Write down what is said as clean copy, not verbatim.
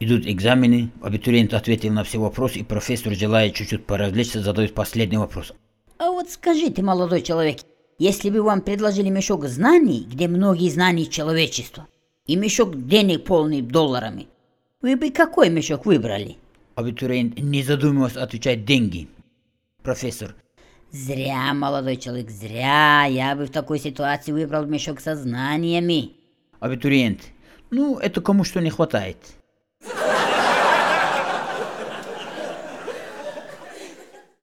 Идут экзамены, абитуриент ответил на все вопросы, и профессор, желая чуть-чуть поразвлечься, задает последний вопрос. А вот скажите, молодой человек, если бы вам предложили мешок знаний, где многие знания человечества, и мешок денег, полный долларами, вы бы какой мешок выбрали? Абитуриент, не задумываясь, отвечает: деньги. Профессор: Зря, молодой человек, зря. Я бы в такой ситуации выбрал мешок со знаниями. абитуриент: ну, это кому что не хватает.